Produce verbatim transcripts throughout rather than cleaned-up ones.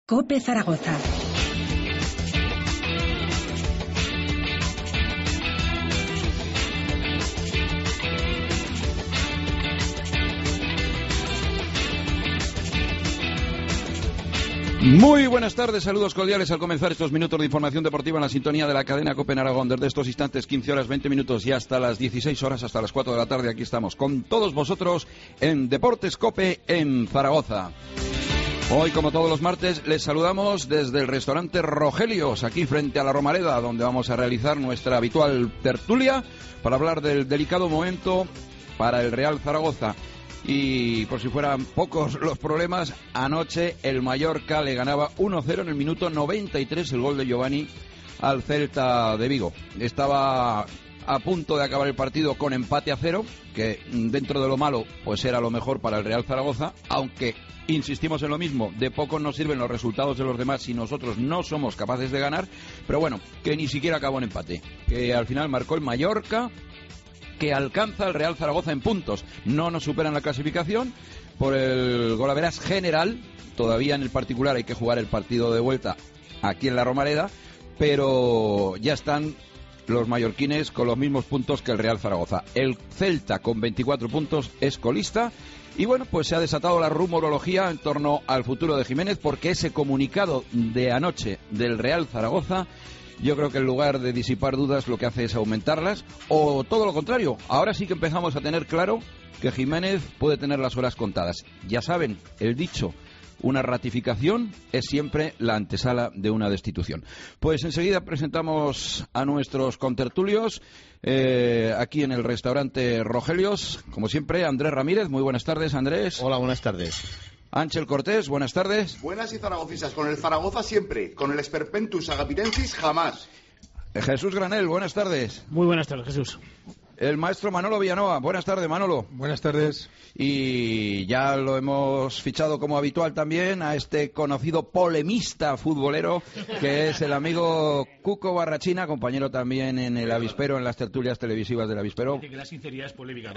COPE Zaragoza. Muy buenas tardes, saludos cordiales al comenzar estos minutos de información deportiva en la sintonía de la cadena COPE en Aragón. Desde estos instantes, quince horas veinte minutos y hasta las dieciséis horas, hasta las cuatro de la tarde, aquí estamos con todos vosotros en Deportes COPE en Zaragoza. Hoy, como todos los martes, les saludamos desde el restaurante Rogelios, aquí frente a la Romareda, donde vamos a realizar nuestra habitual tertulia para hablar del delicado momento para el Real Zaragoza. Y por si fueran pocos los problemas, anoche el Mallorca le ganaba uno cero en el minuto noventa y tres, el gol de Giovanni al Celta de Vigo. Estaba a punto de acabar el partido con empate a cero, que dentro de lo malo pues era lo mejor para el Real Zaragoza, aunque insistimos en lo mismo, de poco nos sirven los resultados de los demás si nosotros no somos capaces de ganar, pero bueno, que ni siquiera acabó en empate, que al final marcó el Mallorca, que alcanza el Real Zaragoza en puntos. No nos superan la clasificación por el golaveras general. Todavía en el particular hay que jugar el partido de vuelta aquí en la Romareda, pero ya están los mallorquines con los mismos puntos que el Real Zaragoza. El Celta con veinticuatro puntos es colista. Y bueno, pues se ha desatado la rumorología en torno al futuro de Jiménez, porque ese comunicado de anoche del Real Zaragoza, yo creo que en lugar de disipar dudas lo que hace es aumentarlas, o todo lo contrario, ahora sí que empezamos a tener claro que Jiménez puede tener las horas contadas. Ya saben, el dicho, una ratificación es siempre la antesala de una destitución. Pues enseguida presentamos a nuestros contertulios eh, aquí en el restaurante Rogelios. Como siempre, Andrés Ramírez. Muy buenas tardes, Andrés. Hola, buenas tardes. Ángel Cortés, buenas tardes. Buenas y zaragocisas, con el Zaragoza siempre, con el Esperpentus Agapirensis jamás. Jesús Granel, buenas tardes. Muy buenas tardes, Jesús. El maestro Manolo Villanueva, buenas tardes, Manolo. Buenas tardes. Y ya lo hemos fichado como habitual también a este conocido polemista futbolero que es el amigo Cuco Barrachina, compañero también en el Avispero, en las tertulias televisivas del Avispero. Que la sinceridad es polémica.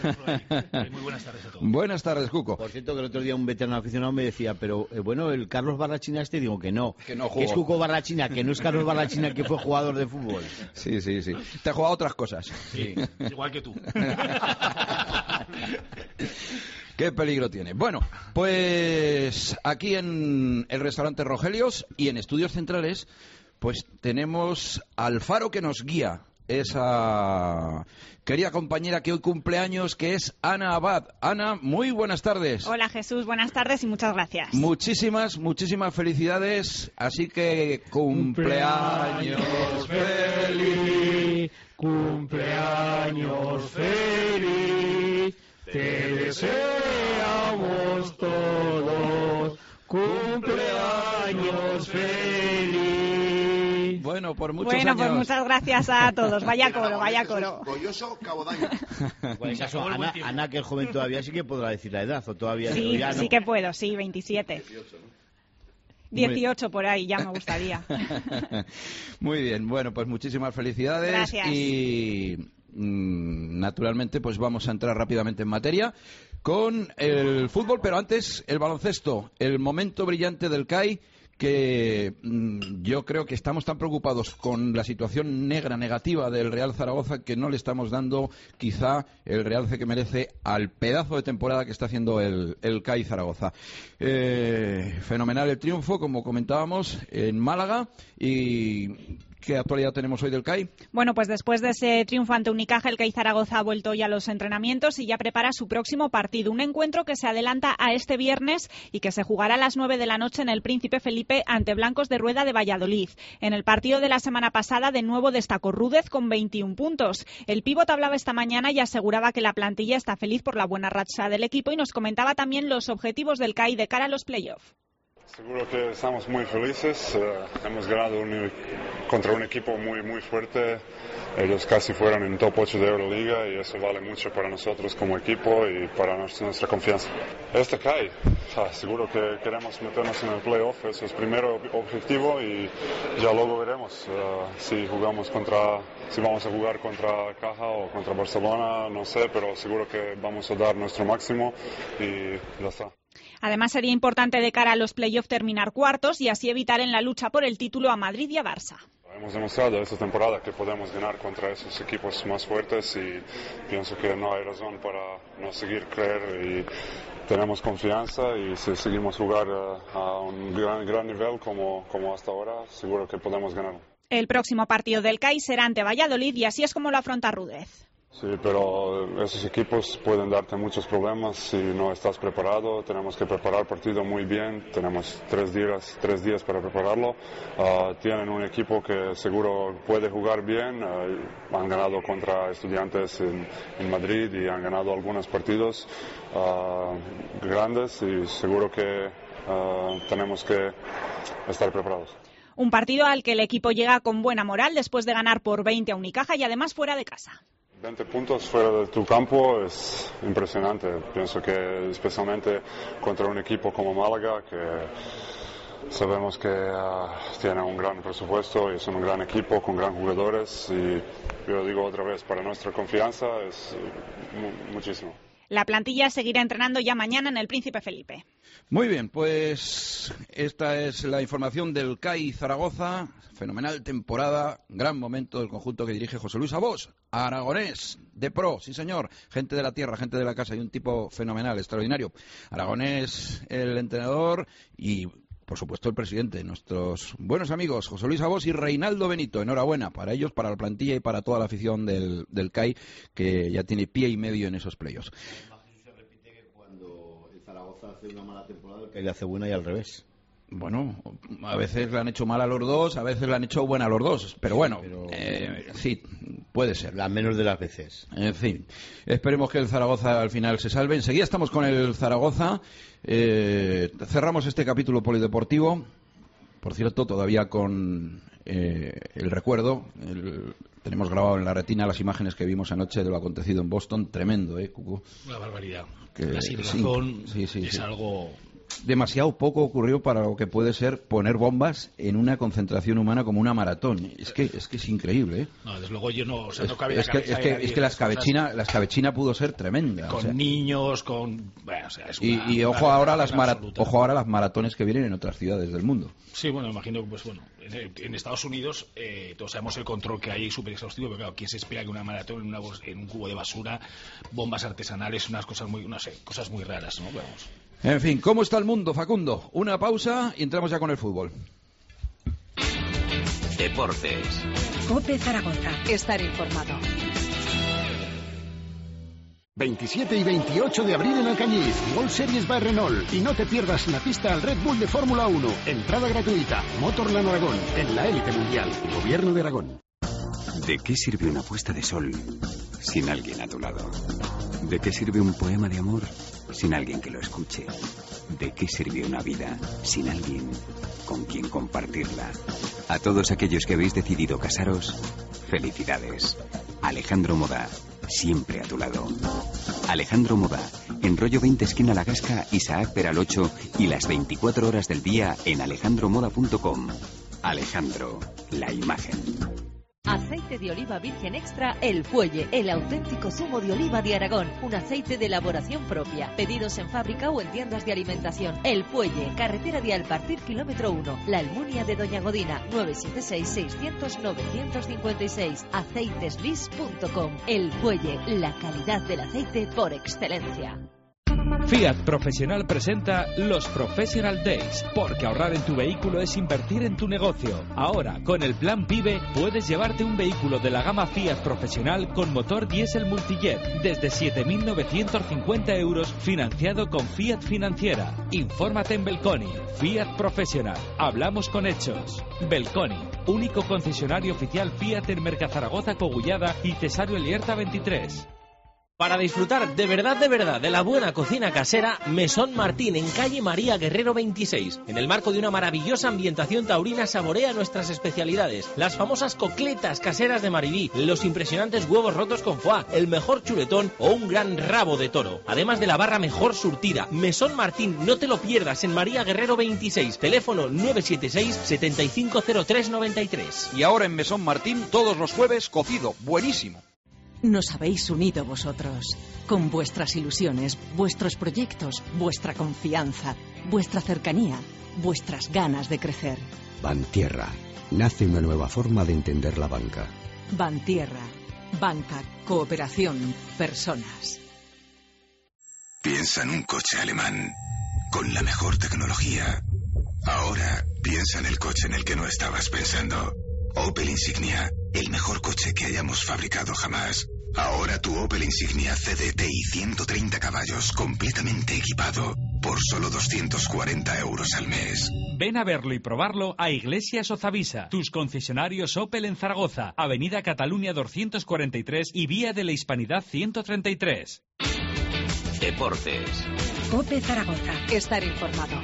Muy buenas tardes a todos. Buenas tardes, Cuco. Por cierto, que el otro día un veterano aficionado me decía, pero eh, bueno, el Carlos Barrachina este, digo que no. Que no jugó. Que es Cuco Barrachina, que no es Carlos Barrachina, que fue jugador de fútbol. Sí, sí, sí. Te ha jugado otras cosas. Sí, igual que tú. Qué peligro tiene. Bueno, pues aquí en el restaurante Rogelios y en Estudios Centrales, pues tenemos al faro que nos guía, esa querida compañera que hoy cumple años, que es Ana Abad. Ana, muy buenas tardes. Hola, Jesús, buenas tardes y muchas gracias. Muchísimas, muchísimas felicidades. Así que cumpleaños feliz, cumpleaños feliz, te deseamos todos, cumpleaños feliz. Bueno, por muchos bueno, años. Bueno, pues muchas gracias a todos. Vaya coro, vaya coro. Goyoso, Cabodaño. En cualquier caso, Ana, Ana, que es joven todavía, sí que podrá decir la edad, o todavía sí, ya no. Sí que puedo, sí, veintisiete. dieciocho por ahí, ya me gustaría. Muy bien, bueno, pues muchísimas felicidades. Gracias. Y mmm, naturalmente pues vamos a entrar rápidamente en materia con el fútbol, pero antes el baloncesto, el momento brillante del C A I, que mmm, yo creo que estamos tan preocupados con la situación negra, negativa del Real Zaragoza, que no le estamos dando quizá el realce que merece al pedazo de temporada que está haciendo el, el C A I Zaragoza. Eh, fenomenal el triunfo, como comentábamos, en Málaga. Y ¿qué actualidad tenemos hoy del C A I? Bueno, pues después de ese triunfo ante Unicaja, el C A I Zaragoza ha vuelto ya a los entrenamientos y ya prepara su próximo partido. Un encuentro que se adelanta a este viernes y que se jugará a las nueve de la noche en el Príncipe Felipe ante Blancos de Rueda de Valladolid. En el partido de la semana pasada, de nuevo destacó Rúdez con veintiún puntos. El pívot hablaba esta mañana y aseguraba que la plantilla está feliz por la buena racha del equipo y nos comentaba también los objetivos del C A I de cara a los playoffs. Seguro que estamos muy felices. Uh, hemos ganado un, contra un equipo muy muy fuerte. Ellos casi fueron en top ocho de Euroliga y eso vale mucho para nosotros como equipo y para nuestra, nuestra confianza. Este C A I, ah, seguro que queremos meternos en el playoff. Eso es el primer objetivo y ya luego veremos uh, si jugamos contra, si vamos a jugar contra Caja o contra Barcelona, no sé, pero seguro que vamos a dar nuestro máximo y ya está. Además, sería importante de cara a los playoffs terminar cuartos y así evitar en la lucha por el título a Madrid y a Barça. Hemos demostrado esta temporada que podemos ganar contra esos equipos más fuertes y pienso que no hay razón para no seguir creer y tenemos confianza y si seguimos jugar uh, a un gran, gran nivel como, como hasta ahora, seguro que podemos ganar. El próximo partido del C A I será ante Valladolid y así es como lo afronta Rúdez. Sí, pero esos equipos pueden darte muchos problemas si no estás preparado. Tenemos que preparar el partido muy bien. Tenemos tres días, tres días para prepararlo. Uh, tienen un equipo que seguro puede jugar bien. Uh, han ganado contra Estudiantes en, en Madrid y han ganado algunos partidos uh, grandes y seguro que uh, tenemos que estar preparados. Un partido al que el equipo llega con buena moral después de ganar por veinte a Unicaja y además fuera de casa. veinte puntos fuera de tu campo es impresionante. Pienso que especialmente contra un equipo como Málaga, que sabemos que uh, tiene un gran presupuesto y es un gran equipo con gran jugadores. Y yo digo otra vez, para nuestra confianza es mu- muchísimo. La plantilla seguirá entrenando ya mañana en el Príncipe Felipe. Muy bien, pues esta es la información del C A I Zaragoza. Fenomenal temporada, gran momento del conjunto que dirige José Luis Abós, aragonés, de pro, sí señor, gente de la tierra, gente de la casa y un tipo fenomenal, extraordinario. Aragonés, el entrenador y, por supuesto, el presidente, nuestros buenos amigos José Luis Abós y Reinaldo Benito. Enhorabuena para ellos, para la plantilla y para toda la afición del, del C A I, que ya tiene pie y medio en esos playoffs. Se repite que cuando el Zaragoza hace una mala temporada, el C A I le hace buena y al revés. Bueno, a veces le han hecho mal a los dos, a veces le han hecho buena a los dos, pero bueno, pero, eh, sí, puede ser. La menos de las veces. En fin, esperemos que el Zaragoza al final se salve. Enseguida estamos con el Zaragoza, eh, cerramos este capítulo polideportivo, por cierto, todavía con eh, el recuerdo, el, tenemos grabado en la retina las imágenes que vimos anoche de lo acontecido en Boston, tremendo, ¿eh, Cucu? Una barbaridad. Que, la situación sí, sí, sí, es sí. algo... Demasiado poco ocurrió para lo que puede ser poner bombas en una concentración humana como una maratón. Es que es que es increíble, ¿eh? No, desde luego yo no... O sea, es, no cabe es la que, cabeza es de que, nadie es que la estas cosas. escabechina, la escabechina pudo ser tremenda. Con o sea. niños, con... Bueno, o sea, es Y, una, y ojo, una ahora las mara- absoluta. ojo ahora las maratones que vienen en otras ciudades del mundo. Sí, bueno, imagino que, pues bueno, en, en Estados Unidos eh, todos sabemos el control que hay súper exhaustivo, pero claro, ¿quién se espera que una maratón en, una bos- en un cubo de basura, bombas artesanales, unas cosas muy, no sé, cosas muy raras, ¿no? Vamos. En fin, ¿cómo está el mundo, Facundo? Una pausa y entramos ya con el fútbol. Deportes. COPE Zaragoza. Estar informado. veintisiete y veintiocho de abril en Alcañiz, World Series by Renault. Y no te pierdas la pista al Red Bull de Fórmula uno. Entrada gratuita. Motorland Aragón, en la élite mundial. Gobierno de Aragón. ¿De qué sirve una puesta de sol sin alguien a tu lado? ¿De qué sirve un poema de amor sin alguien que lo escuche? ¿De qué sirve una vida sin alguien con quien compartirla? A todos aquellos que habéis decidido casaros, felicidades. Alejandro Moda, siempre a tu lado. Alejandro Moda, en Rollo veinte esquina La Gasca, Isaac Peral ocho y las veinticuatro horas del día en alejandro moda punto com. Alejandro, la imagen. Aceite de oliva virgen extra El Fuelle, el auténtico zumo de oliva de Aragón. Un aceite de elaboración propia. Pedidos en fábrica o en tiendas de alimentación. El Fuelle, carretera de Alpartir, kilómetro uno. La Almunia de Doña Godina, nueve siete seis, seiscientos, novecientos cincuenta y seis. aceiteslis punto com. El Fuelle, la calidad del aceite por excelencia. Fiat Profesional presenta los Professional Days, porque ahorrar en tu vehículo es invertir en tu negocio. Ahora, con el plan PIBE, puedes llevarte un vehículo de la gama Fiat Profesional con motor diésel multijet desde siete mil novecientos cincuenta euros, financiado con Fiat Financiera. Infórmate en Belconi. Fiat Profesional. Hablamos con hechos. Belconi, único concesionario oficial Fiat en Mercazaragoza, Cogullada y Cesario Elierta veintitrés. Para disfrutar de verdad, de verdad, de la buena cocina casera, Mesón Martín, en calle María Guerrero veintiséis. En el marco de una maravillosa ambientación taurina, saborea nuestras especialidades. Las famosas cocletas caseras de Maribí, los impresionantes huevos rotos con foie, el mejor chuletón o un gran rabo de toro. Además de la barra mejor surtida. Mesón Martín, no te lo pierdas, en María Guerrero veintiséis. Teléfono nueve siete seis, setenta y cinco cero tres noventa y tres. Y ahora en Mesón Martín, todos los jueves, cocido, buenísimo. nos habéis unido vosotros, con vuestras ilusiones, vuestros proyectos, vuestra confianza, vuestra cercanía, vuestras ganas de crecer. Bantierra. Nace una nueva forma de entender la banca. Bantierra. Banca, cooperación, personas. Piensa en un coche alemán con la mejor tecnología. Ahora piensa en el coche en el que no estabas pensando. Opel Insignia, el mejor coche que hayamos fabricado jamás. Ahora tu Opel Insignia C D T I ciento treinta caballos, completamente equipado, por solo doscientos cuarenta euros al mes. Ven a verlo y probarlo a Iglesias Ozavisa, tus concesionarios Opel en Zaragoza, Avenida Cataluña doscientos cuarenta y tres y Vía de la Hispanidad ciento treinta y tres. Deportes. COPE Zaragoza. Estar informado.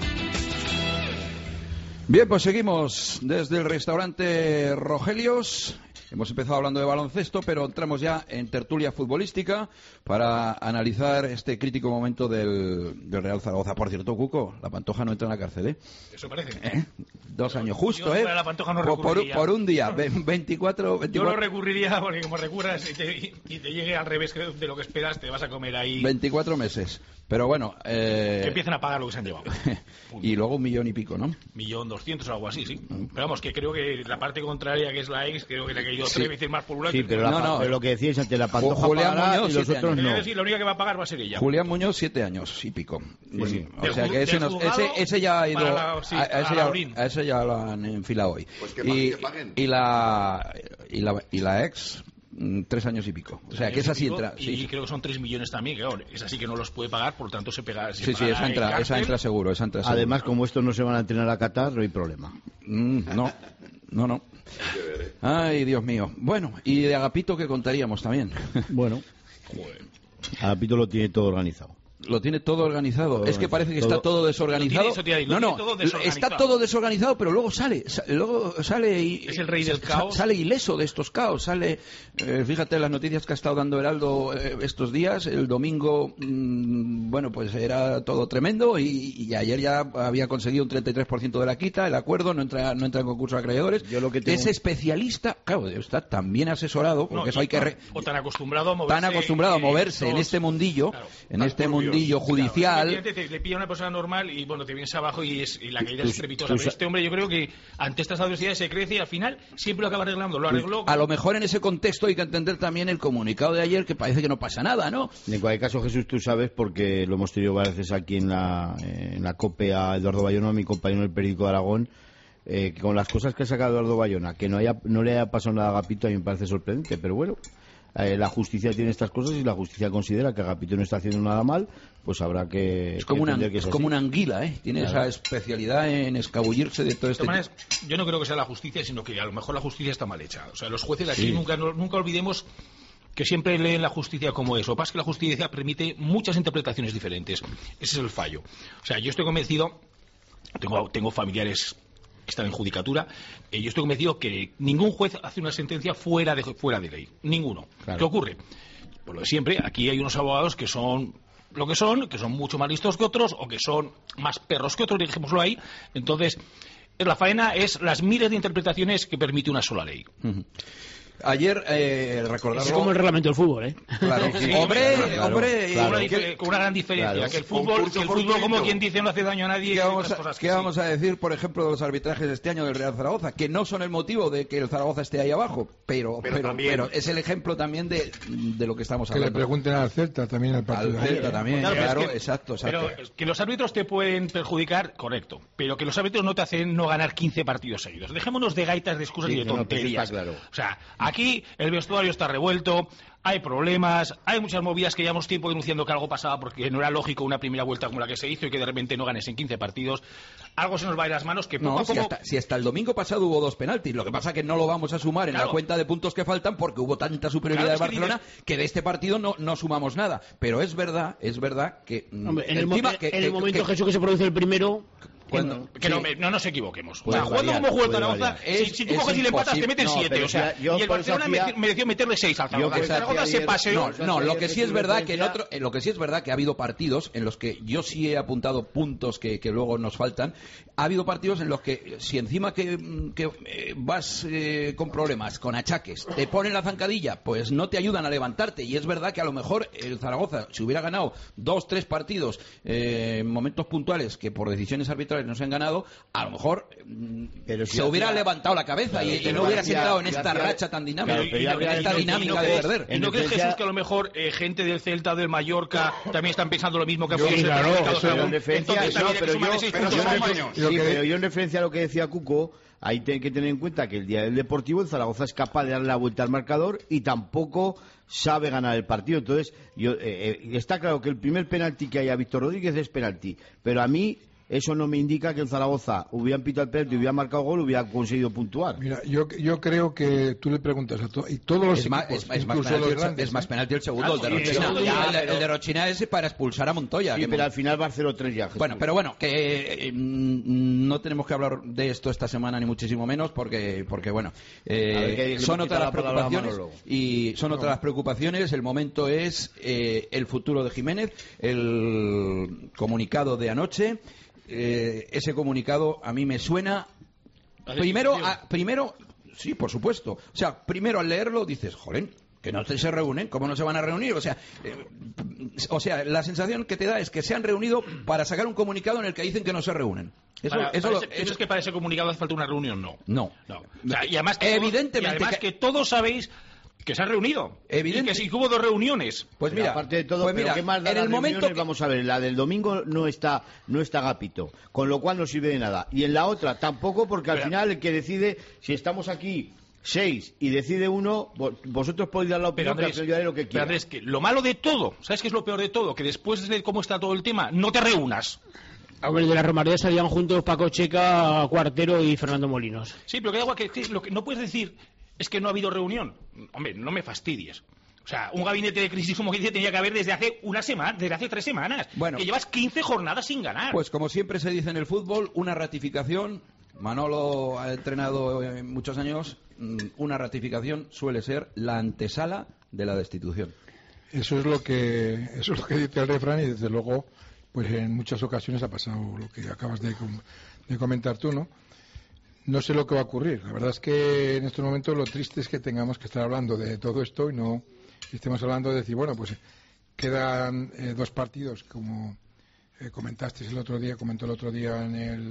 Bien, pues seguimos desde el restaurante Rogelios. Hemos empezado hablando de baloncesto, pero entramos ya en tertulia futbolística para analizar este crítico momento del, del Real Zaragoza. Por cierto, Cuco, la Pantoja no entra en la cárcel, ¿eh? Eso parece. ¿Eh? Dos años justo, yo, ¿eh? La Pantoja no por, por, por un día, veinticuatro, veinticuatro. Yo lo recurriría porque como recurras y te, y te llegue al revés de lo que esperas, te vas a comer ahí... veinticuatro meses. Pero bueno... Eh... Que empiecen a pagar lo que se han llevado. Y luego un millón y pico, ¿no? Millón doscientos o algo así, sí. Pero vamos, que creo que la parte contraria, que es la ex, creo que le ha caído sí. tres veces más por un lado. Sí, pero, la, no, no, pero lo que decíais antes, la Pantoja Julián pagará Muñoz, y los otros años. no. Sí, la única que va a pagar va a ser ella. Julián Muñoz, siete años y pico. Pues sí. O sea que ese, nos, ese, ese ya ha ido... La, sí, a, a, ese ya, a ese ya lo han enfilado hoy. Pues que y, que paguen. y, la, y, la, y la ex... Tres años y pico. O sea, que esa sí entra. Y sí. creo que son tres millones también, que claro, esa sí que no los puede pagar, por lo tanto se pega. Se sí, sí, esa entra, esa entra seguro, esa entra seguro. Además, como estos no se van a entrenar a Qatar, no hay problema. Mm, no, no, no. Ay, Dios mío. Bueno, y de Agapito, ¿qué contaríamos también? Bueno, Agapito lo tiene todo organizado. Lo tiene todo organizado. Todo, es que parece que todo, está todo desorganizado. Lo tiene, no, no, todo desorganizado. Está todo desorganizado, pero luego sale, luego sale y es el rey del caos. Sale ileso de estos caos. Sale, eh, fíjate las noticias que ha estado dando Heraldo eh, estos días. El domingo, mmm, bueno, pues era todo tremendo y, y ayer ya había conseguido un treinta y tres por ciento de la quita, el acuerdo, no entra, no entra en concurso de acreedores. Yo lo que tengo... Es especialista, claro, está tan bien asesorado, porque no, eso hay que re... o tan acostumbrado a moverse, tan acostumbrado a moverse eh, en este mundillo, claro, en este mundillo judicial. Claro, te, te, le pilla una persona normal y bueno, te vienes abajo y, es, y la caída es estrepitosa. Pero este hombre, yo creo que ante estas adversidades se crece y al final siempre lo acaba arreglando. Lo arregló. A lo mejor en ese contexto hay que entender también el comunicado de ayer, que parece que no pasa nada, ¿no? En cualquier caso, Jesús, tú sabes, porque lo hemos tenido varias veces aquí en la, en la COPE a Eduardo Bayona, mi compañero del periódico de Aragón, eh, que con las cosas que ha sacado Eduardo Bayona, que no, haya, no le haya pasado nada a Agapito, a mí me parece sorprendente, pero bueno. Eh, la justicia tiene estas cosas y la justicia considera que Agapito no está haciendo nada mal, pues habrá que... Es como, que una, que es es como una anguila, ¿eh? Tiene claro. esa especialidad en escabullirse de todo este... De todas maneras, yo no creo que sea la justicia, sino que a lo mejor la justicia está mal hecha. O sea, los jueces de aquí sí. nunca, no, nunca olvidemos que siempre leen la justicia como eso. Lo que pasa es que la justicia permite muchas interpretaciones diferentes. Ese es el fallo. O sea, yo estoy convencido, tengo, tengo familiares... que están en judicatura, eh, yo estoy convencido que ningún juez hace una sentencia fuera de, fuera de ley. Ninguno. Claro. ¿Qué ocurre? Pues lo de siempre, aquí hay unos abogados que son lo que son, que son mucho más listos que otros, o que son más perros que otros, dejémoslo ahí. Entonces, la faena es las miles de interpretaciones que permite una sola ley. Uh-huh. Ayer, eh, recordarlo... Es como el reglamento del fútbol, ¿eh? Claro, sí, hombre, claro, hombre... Claro, claro. Con, una con una gran diferencia, claro. que el fútbol, que el fútbol como quien dice, no hace daño a nadie... ¿Qué vamos, a, ¿qué vamos sí. a decir, por ejemplo, de los arbitrajes de este año del Real Zaragoza? Que no son el motivo de que el Zaragoza esté ahí abajo, pero, pero, pero, pero es el ejemplo también de, de lo que estamos hablando. Que le pregunten al Celta también al partido. Al Celta también, claro, claro que, exacto, exacto. Pero que los árbitros te pueden perjudicar, correcto, pero que los árbitros no te hacen no ganar quince partidos seguidos. Dejémonos de gaitas, de excusas sí, y de tonterías. No, claro. O sea, aquí el vestuario está revuelto, hay problemas, hay muchas movidas que llevamos tiempo denunciando que algo pasaba porque no era lógico una primera vuelta como la que se hizo y que de repente no ganes en quince partidos. Algo se nos va a ir a las manos que poco no, a poco... Si hasta, si hasta el domingo pasado hubo dos penaltis, lo que pasa es que no lo vamos a sumar en claro. la cuenta de puntos que faltan porque hubo tanta superioridad claro, de Barcelona que, dices... que de este partido no, no sumamos nada. Pero es verdad, es verdad que... Hombre, en el, mo que, en el que, momento, que, Jesús, que se produce el primero... Cuando, que no, no nos equivoquemos. Puede o sea, jugando variar, como juega el puede Zaragoza, si, variar. si tú Es- coges es y le empatas, te imposible. meten No, siete. pero O sea, ya- yo y el por eso Barcelona hacía- me- mereció meterle seis al Zaragoza. Yo El Zaragoza se paseó. No, no, lo que sí es verdad que en otro, en lo que sí es verdad que ha habido partidos en los que yo sí he apuntado puntos que, que luego nos faltan. Ha habido partidos en los que si encima que, que, eh, vas eh, con problemas, con achaques, te ponen la zancadilla, pues no te ayudan a levantarte. Y es verdad que a lo mejor el Zaragoza, si hubiera ganado dos, tres partidos eh, en momentos puntuales que por decisiones arbitrales no se han ganado, a lo mejor mm, Pero si se hubiera hacía- levantado la cabeza Claro, y, y pero no hubiera hacía- entrado en ya esta hacía- racha tan dinámica, Claro, pero ya en había- esta y no- dinámica ¿Y no de crees- perder. ¿Y no crees, Jesús, que a lo mejor eh, gente del Celta, del Mallorca, también están pensando lo mismo que ha podido ser claro, Mercado eso Salomón? en referencia, Entonces, no, había que pero sumarle yo, seis pero puntos yo- al año. sí, pero yo en referencia a lo que decía Cuco, ahí hay que tener en cuenta que el día del Deportivo el Zaragoza es capaz de darle la vuelta al marcador y tampoco sabe ganar el partido. Entonces, yo eh, eh, está claro que el primer penalti que haya Víctor Rodríguez es penalti, pero a mí eso no me indica que el Zaragoza hubiera pitado el penalti, hubiera marcado gol, hubiera conseguido puntuar. Mira, yo, yo creo que tú le preguntas a todos, y todos los Es más, equipos, es, es más incluso penalti, los el- grandes, es más ¿eh? penalti el segundo, el de Ah, sí, el Rochina. segundo Ya, ya, el, de- pero- el de Rochina es para expulsar a Montoya. Sí, que pero Mon- al final va cero tres ya. Jesús. Bueno, pero bueno, que eh, mm, no tenemos que hablar de esto esta semana ni muchísimo menos porque, porque bueno, eh, A ver, que le son hemos otras las quitado la palabra a preocupaciones Manolo. y son otras las preocupaciones. El momento es eh, el futuro de Jiménez, el comunicado de anoche. Eh, ese comunicado a mí me suena primero, a- primero, sí, por supuesto. O sea, primero al leerlo dices, joder, que no se reúnen, ¿cómo no se van a reunir? O sea, eh, o sea, la sensación que te da es que se han reunido para sacar un comunicado en el que dicen que no se reúnen. Eso, Para- eso para lo- ese- ¿Tú eso- crees que para ese comunicado hace falta una reunión? No. no. No. O sea, y además que Evidentemente todos, y además que- que todos sabéis que se han reunido. Evidente- Y que sí que hubo dos reuniones. Pues Pero mira, aparte de todo, pues pero mira, ¿qué más da en las el momento reuniones? que- Vamos a ver, la del domingo no está no está Agapito, con lo cual no sirve de nada. Y en la otra tampoco, porque al Pero- final el que decide, si estamos aquí seis y decide uno, vo- vosotros podéis dar la Pero opinión, que al Andrés, final yo haré lo que pero quiera. Andrés, que lo malo de todo, ¿sabes qué es lo peor de todo? Que después de cómo está todo el tema, no te reúnas. Hombre, de la Romareda salían juntos Paco Checa, Cuartero y Fernando Molinos. Sí, pero que da igual que, que lo que no puedes decir es que no ha habido reunión. Hombre, no me fastidies. O sea, un gabinete de crisis como que dice tenía que haber desde hace una semana, desde hace tres semanas. Bueno. Que llevas quince jornadas sin ganar. Pues como siempre se dice en el fútbol, una ratificación. Manolo ha entrenado en muchos años. mm, Una ratificación suele ser la antesala de la destitución. Eso es lo que eso es lo que dice el refrán y desde luego pues en muchas ocasiones ha pasado lo que acabas de, com- de comentar tú, ¿no? No sé lo que va a ocurrir. La verdad es que en estos momentos lo triste es que tengamos que estar hablando de todo esto y no estemos hablando de decir, bueno, pues quedan eh, dos partidos, como eh, comentaste el otro día, comentó el otro día en el,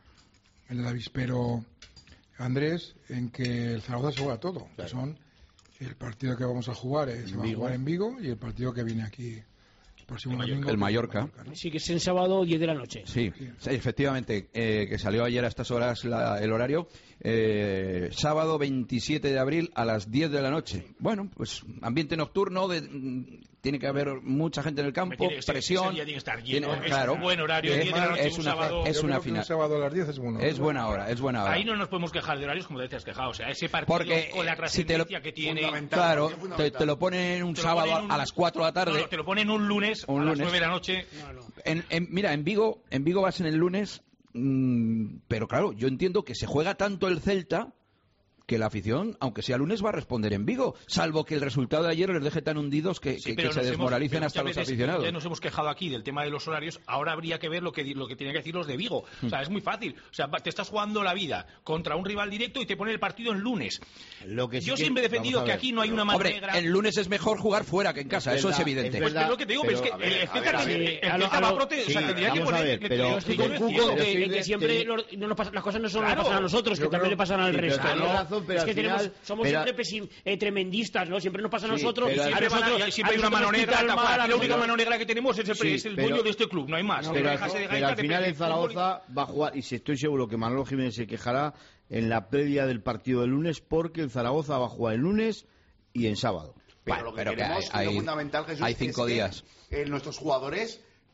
en el avispero Andrés, en que el Zaragoza se juega todo. Que son el partido que vamos a jugar, eh, se va a Vigo. jugar en Vigo y el partido que viene aquí el próximo domingo. El Mallorca. Sí, que es en sábado diez de la noche. Sí, sí, efectivamente, eh, que salió ayer a estas horas la- el horario. Eh, sábado veintisiete de abril a las diez de la noche. Bueno, pues ambiente nocturno, de, mm, tiene que haber mucha gente en el campo, Tiene que ser- presión. ese día tiene que estar lleno, tiene- es claro, un buen horario, es, diez de la noche, es un una, sábado. es Yo una creo que final. un sábado a las diez es bueno. Es buena hora, es buena hora. Ahí no nos podemos quejar de horarios como te has quejado. O sea, ese partido Porque con la eh, si te lo, trascendencia que tiene. claro, te, te lo ponen un Te lo sábado ponen un- a las cuatro de la tarde. No, no, te lo ponen un lunes Un a las lunes. nueve de la noche. En, en- mira, en Vigo, en Vigo vas en el lunes, mm, pero claro, yo entiendo que se juega tanto el Celta que la afición, aunque sea lunes, va a responder en Vigo, salvo que el resultado de ayer les deje tan hundidos que, Sí, que- pero que se nos hemos- desmoralicen pero hasta muchas los veces aficionados. Ya nos hemos quejado aquí del tema de los horarios. Ahora habría que ver lo que di- lo que tienen que decir los de Vigo. O sea, es muy fácil. O sea, te estás jugando la vida contra un rival directo y te ponen el partido en lunes. Lo que sí Yo que- siempre he defendido vamos a que ver. aquí no hay una mano Hombre, negra. el lunes es mejor jugar fuera que en casa, Es eso es verdad, evidente. es Pues verdad, es lo que te digo, pero, pero- es que a ver, el a ver, Celta a ver. el A lo- Celta a va lo- a prote- o sea, sí, tendría que vamos a poner- ver, que- pero que- Yo estoy que- con que- Cuco que- que, estoy que de- siempre te- los- no nos pasa- las cosas no solo Claro. nos pasan a nosotros, que Yo también creo- le pasan al sí, pero resto. tienes ¿no? razón, pero es al que tenemos, final- somos pero- siempre pesim- eh, tremendistas, ¿no? Siempre nos pasa a Sí, nosotros. pero- a Siempre, van a- nosotros- siempre hay a una mano nosotros negra. nos tal quitan cual. mal, a La única nosotros- mano negra que tenemos es el, Sí, es el pero- dueño de este club, no hay más. Pero, No dejarse de pero gaita al de final pe- el Zaragoza va a jugar, y si estoy seguro que Manolo Jiménez se quejará en la previa del partido del lunes, porque el Zaragoza va a jugar el lunes y en sábado. Pero Bueno, lo que pero que queremos, hay- y lo hay- fundamental, Jesús, hay es cinco que, días. eh, nuestros jugadores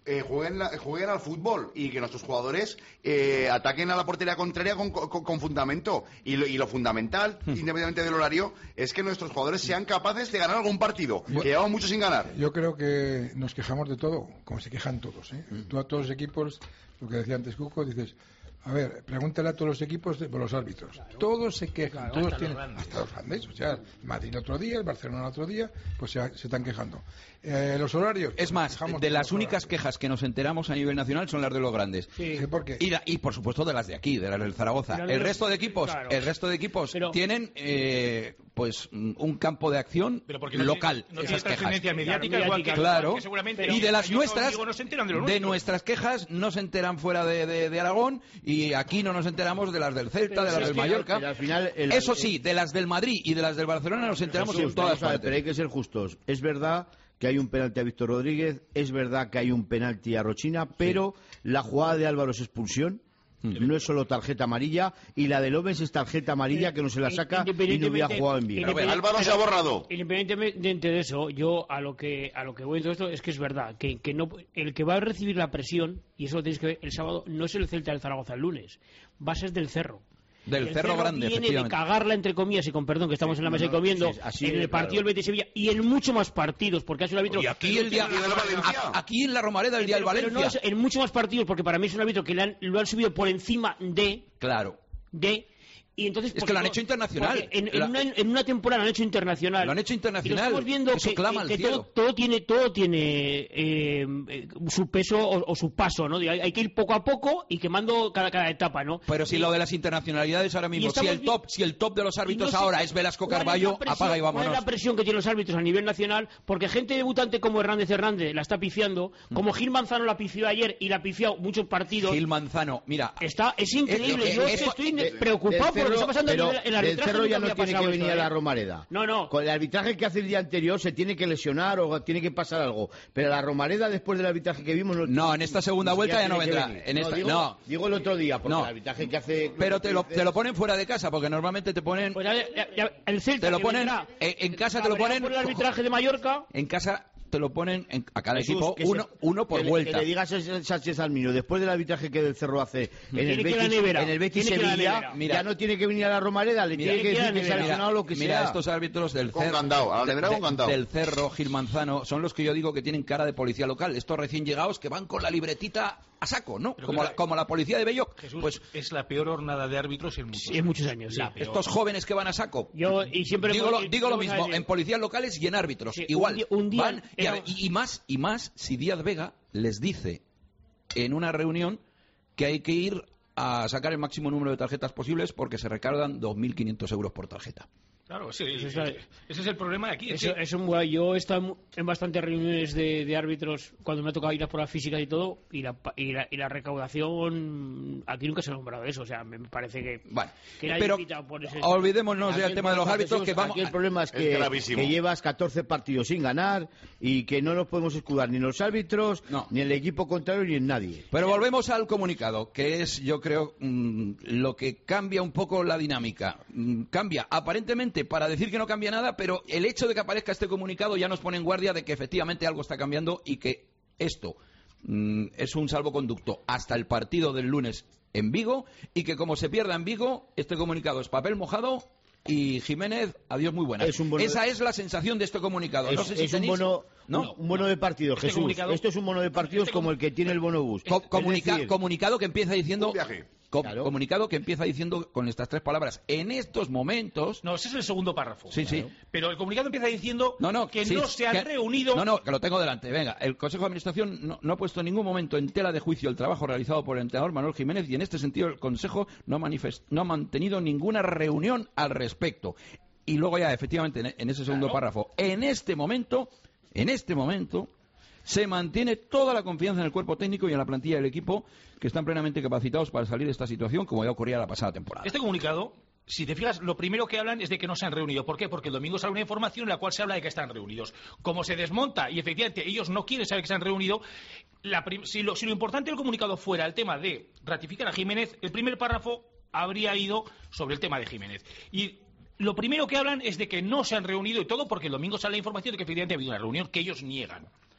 Eh, jueguen, la, jueguen al fútbol y que nuestros jugadores eh, ataquen a la portería contraria con, con, con fundamento. Y lo, y lo fundamental, hmm. independientemente del horario, es que nuestros jugadores sean capaces de ganar algún partido, yo, que llevamos mucho sin ganar. Yo creo que nos quejamos de todo, como se quejan todos. ¿eh? Hmm. Tú a todos los equipos, lo que decía antes Cuco, dices... A ver, pregúntale a todos los equipos de, por los árbitros. Claro. Todos se quejan, claro, todos tienen, hasta los grandes. O sea, el Madrid el otro día, el Barcelona el otro día, pues se, se están quejando. Eh, los horarios. Es más, de las únicas horarios. quejas que nos enteramos a nivel nacional son las de los grandes. Sí. Sí, ¿por qué? Y, la, y por supuesto de las de aquí, de las del Zaragoza. El, el resto de equipos, claro. el resto de equipos Pero, tienen eh, pues un campo de acción no local. No tiene trascendencia mediática, claro, igual que, claro. que seguramente. Y de las nuestras, digo, no se enteran de, lo de nuestras quejas no se enteran fuera de, de, de Aragón y aquí no nos enteramos de las del Celta, pero de las del Mallorca. Al final, el, Eso sí, de las del Madrid y de las del Barcelona nos enteramos Jesús, en todas partes. partes. Pero hay que ser justos. Es verdad que hay un penalti a Víctor Rodríguez, es verdad que hay un penalti a Rochina, pero sí. la jugada de Álvaro es expulsión. No es solo tarjeta amarilla y la de López es tarjeta amarilla que no se la saca y no hubiera jugado en Vigo. Álvaro se ha borrado. Independientemente de eso, yo a lo que a lo que voy en todo esto es que es verdad que, que no el que va a recibir la presión, y eso lo tenéis que ver el sábado, no es el Celta del Zaragoza el lunes, va a ser del Cerro. Del el Cerro, Cerro Grande, viene de cagarla entre comillas y con perdón que estamos sí, en la mesa no, y comiendo sí, así en el partido claro. del Betis Sevilla y en muchos más partidos porque ha sido un árbitro y aquí el día aquí en la Romareda el día del Valencia pero no, en muchos más partidos porque para mí es un árbitro que le han, lo han subido por encima de claro de y entonces es que lo han hecho internacional en, en, la... una, en una temporada lo han hecho internacional lo han hecho internacional y estamos viendo eso que, clama que, al que cielo. Todo, todo tiene todo tiene eh, su peso o, o su paso no hay, hay que ir poco a poco y quemando cada, cada etapa no pero si y, lo de las internacionalidades ahora mismo si el top si el top de los árbitros no sé, ahora es Velasco Carballo apaga y vámonos. ¿Cuál es la presión que tienen los árbitros a nivel nacional? Porque gente debutante como Hernández Hernández la está pifiando mm. como Gil Manzano la pifió ayer y la ha pifiado muchos partidos. Gil Manzano mira está es increíble eh, eh, yo eh, estoy de, preocupado por lo que está pasando pero, en el arbitraje. No tiene que venir esto, a la ¿eh? Romareda. No, no. Con el arbitraje que hace el día anterior se tiene que lesionar o tiene que pasar algo. Pero la Romareda, después del arbitraje que vimos... No, no en esta segunda vuelta ya no vendrá. En no, esta, digo, no. digo el otro día, porque no. el arbitraje que hace... Pero te lo, te lo ponen fuera de casa, porque normalmente te ponen... Pues ya, ya, ya, el Celta te lo ponen... vendrá, en, en casa te lo ponen... Por el arbitraje de Mallorca... En casa... te lo ponen en, a cada Jesús, equipo uno, se, uno por que vuelta. Que le digas a Sánchez Almino, después del arbitraje que del Cerro hace en tiene el Betis, en el Betis Sevilla, mira, ya no tiene que venir a la Romareda, le mira, tiene que decir que se ha lesionado lo que mira, sea. Estos árbitros del con Cerro, candado, a la nevera con candado. del Cerro, Gil Manzano, son los que yo digo que tienen cara de policía local. Estos recién llegados que van con la libretita a saco, ¿no? Como, claro, la, como la policía de Belloc. Jesús, pues es la peor hornada de árbitros en muchos, sí, en muchos años. Sí. Estos jóvenes que van a saco. Yo y siempre digo hemos, lo, digo lo mismo en policías locales y en árbitros. Sí, igual. Un día, un día van, era... y, y más y más si Díaz Vega les dice en una reunión que hay que ir a sacar el máximo número de tarjetas posibles porque se recargan dos mil quinientos euros por tarjeta. Claro, sí, ese, ese es el problema de aquí. Eso, es un, yo he estado en bastantes reuniones de, de árbitros cuando me ha tocado ir a por las físicas y todo, y la, y la, y la recaudación, aquí nunca se ha nombrado eso, o sea, me parece que... Bueno, que pero por ese, olvidémonos del tema de los árbitros, que vamos... Aquí el problema es que, es que llevas catorce partidos sin ganar y que no nos podemos escudar ni en los árbitros, no. ni en el equipo contrario, ni en nadie. Pero volvemos al comunicado, que es, yo creo, mmm, lo que cambia un poco la dinámica. Mm, cambia, aparentemente, para decir que no cambia nada, pero el hecho de que aparezca este comunicado ya nos pone en guardia de que efectivamente algo está cambiando y que esto mmm, es un salvoconducto hasta el partido del lunes en Vigo y que como se pierda en Vigo, este comunicado es papel mojado y Jiménez, adiós muy buena. Es un bono Esa de... es la sensación de este comunicado. Es, no sé si es tenéis... un bono, ¿no? un bono de partidos, este Jesús. Comunicado... Esto es un bono de partidos este como el que tiene el bono bus. Co comunica decir... Comunicado que empieza diciendo... Co claro. Comunicado que empieza diciendo con estas tres palabras. En estos momentos... No, ese es el segundo párrafo. Sí, claro. sí. Pero el comunicado empieza diciendo no, no, que sí, no se han que... reunido... No, no, que lo tengo delante. Venga, el Consejo de Administración no, no ha puesto en ningún momento en tela de juicio el trabajo realizado por el entrenador Manuel Jiménez y en este sentido el Consejo no, manifest... no ha mantenido ninguna reunión al respecto. Y luego ya, efectivamente, en ese segundo claro. párrafo, en este momento, en este momento... se mantiene toda la confianza en el cuerpo técnico y en la plantilla del equipo, que están plenamente capacitados para salir de esta situación, como ya ocurría la pasada temporada. Este comunicado, si te fijas, lo primero que hablan es de que no se han reunido. ¿Por qué? Porque el domingo sale una información en la cual se habla de que están reunidos. Como se desmonta y efectivamente ellos no quieren saber que se han reunido, la si, lo, si lo importante del comunicado fuera el tema de ratificar a Jiménez, el primer párrafo habría ido sobre el tema de Jiménez. Y lo primero que hablan es de que no se han reunido y todo porque el domingo sale la información de que efectivamente ha habido una reunión que ellos niegan.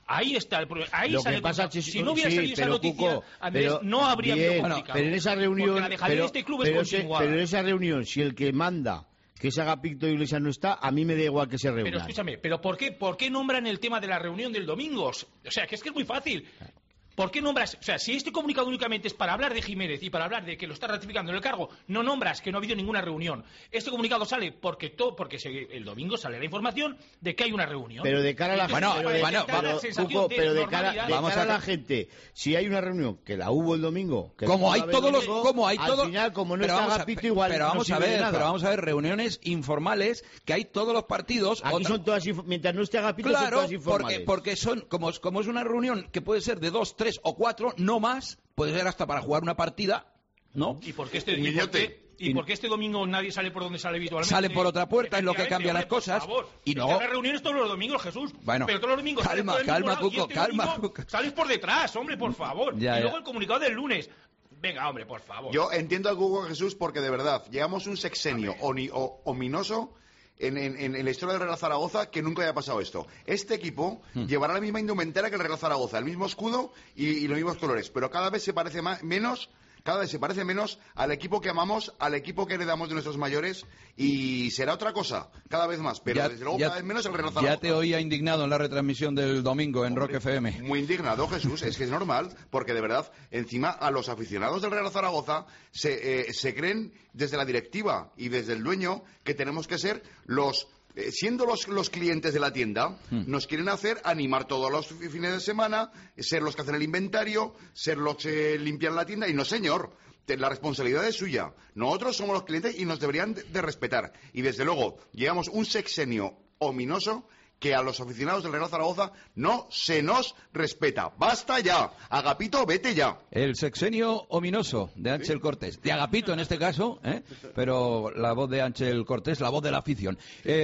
Ahí está el problema. Ahí lo sale que pasa el... si, si no hubiera sí, salido esa noticia, Cuco, Andrés, pero, no habría bien, habido bueno, comunicado. pero en esa reunión, Porque la dejaría pero, de este club pero, es ese, continuada. pero en esa reunión, si el que manda que ese Agapito Iglesias no está, a mí me da igual que se reúnan. Pero escúchame, ¿pero por qué, por qué nombran el tema de la reunión del domingo? O sea, que es que es muy fácil. ¿Por qué nombras? O sea, si este comunicado únicamente es para hablar de Jiménez y para hablar de que lo está ratificando en el cargo, no nombras que no ha habido ninguna reunión. Este comunicado sale porque todo, porque se, el domingo sale la información de que hay una reunión. Pero de cara a la Entonces, gente, bueno, pero, bueno, pero, Cuco, de pero de cara, de vamos cara a, a la gente, si hay una reunión, que la hubo el domingo, que como la hay hubo todos los, domingo, como hay al todos, final, como no pero está vamos a- Agapito, igual pero no vamos a sirve de ver, nada. pero vamos a ver reuniones informales que hay todos los partidos. Aquí otra- son todas, inf- mientras no esté Agapito, son Claro, todas informales. porque, porque son, como, es- como es una reunión que puede ser de dos, tres o cuatro, no más, puede ser hasta para jugar una partida, ¿no? ¿Y por qué este, Un y por qué- idiote. y por qué este domingo nadie sale por donde sale habitualmente? Sale por otra puerta, es lo que Efectivamente, cambia las hombre, por cosas. favor. Y Es que luego, habrá reuniones todos los domingos, Jesús. Bueno, pero todos los domingos sales calma, por el mismo calma, lado y Cuco, este calma, domingo Cuco. sales por detrás, hombre, por favor. Ya, y ya. luego el comunicado del lunes. Venga, hombre, por favor. Yo entiendo al Hugo Jesús porque de verdad llegamos un sexenio oni- o- ominoso en, en- en la historia del Real Zaragoza que nunca haya pasado esto. Este equipo Hmm. llevará la misma indumentaria que el Real Zaragoza, el mismo escudo y, y los mismos colores, pero cada vez se parece más, menos. Cada vez se parece menos al equipo que amamos, al equipo que heredamos de nuestros mayores y será otra cosa, cada vez más, pero ya, desde luego ya- cada vez menos el Real ya Zaragoza. te oía indignado en la retransmisión del domingo en Rock F M. Muy indignado, Jesús, es que es normal, porque de verdad, encima a los aficionados del Real Zaragoza se, eh, se creen desde la directiva y desde el dueño que tenemos que ser los... eh, siendo los, los clientes de la tienda, nos quieren hacer animar todos los fi- fines de semana, ser los que hacen el inventario, ser los que limpian la tienda, y no, señor. Te- La responsabilidad es suya. Nosotros somos los clientes y nos deberían de, de respetar. Y desde luego, llevamos un sexenio ominoso que a los aficionados del Real Zaragoza no se nos respeta. ¡Basta ya! Agapito, vete ya. El sexenio ominoso de Ángel Cortés, de Agapito en este caso, ¿eh? Pero la voz de Ángel Cortés, la voz de la afición.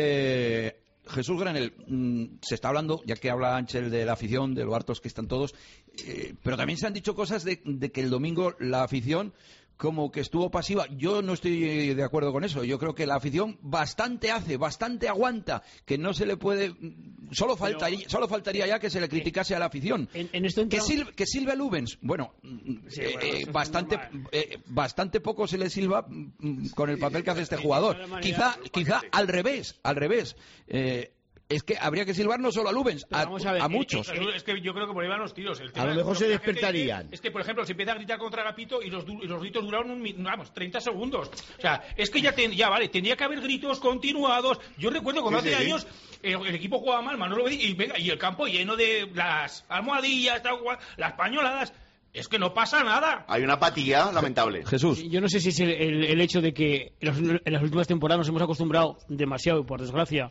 Eh, Jesús Granel, mm, se está hablando, ya que habla Ángel de la afición, de lo hartos que están todos, eh, pero también se han dicho cosas de, de que el domingo la afición como que estuvo pasiva. Yo no estoy de acuerdo con eso. Yo creo que la afición bastante hace, bastante aguanta, que no se le puede... Solo, falta, solo faltaría ya que se le criticase a la afición. En, en esto Que, entramos- Sil- que Silva Lubens, bueno, Sí, eh, bueno, eh, eso es bastante, normal. eh, bastante poco se le silba mm, con el papel que hace este jugador. de manera- Quizá, quizá al revés, al revés. Eh, es que habría que silbar no solo a Lubens, a, vamos a ver, a eh, muchos. Es, es que yo creo que por ahí van los tiros. El A tema- lo mejor se la gente despertarían. dice- Es que, por ejemplo, se empieza a gritar contra Agapito y los, du- y los gritos duraron un, mi- vamos, treinta segundos. O sea, es que ya, ten- ya vale, tendría que haber gritos continuados. Yo recuerdo cuando Sí, hace sí. años eh, el equipo jugaba mal, Manolo Bedí, y, venga, y el campo lleno de las almohadillas, tal cual, las pañoladas. Es que no pasa nada. Hay una apatía lamentable. Jesús. Yo no sé si es el, el- el hecho de que en, los- en las últimas temporadas nos hemos acostumbrado demasiado, por desgracia,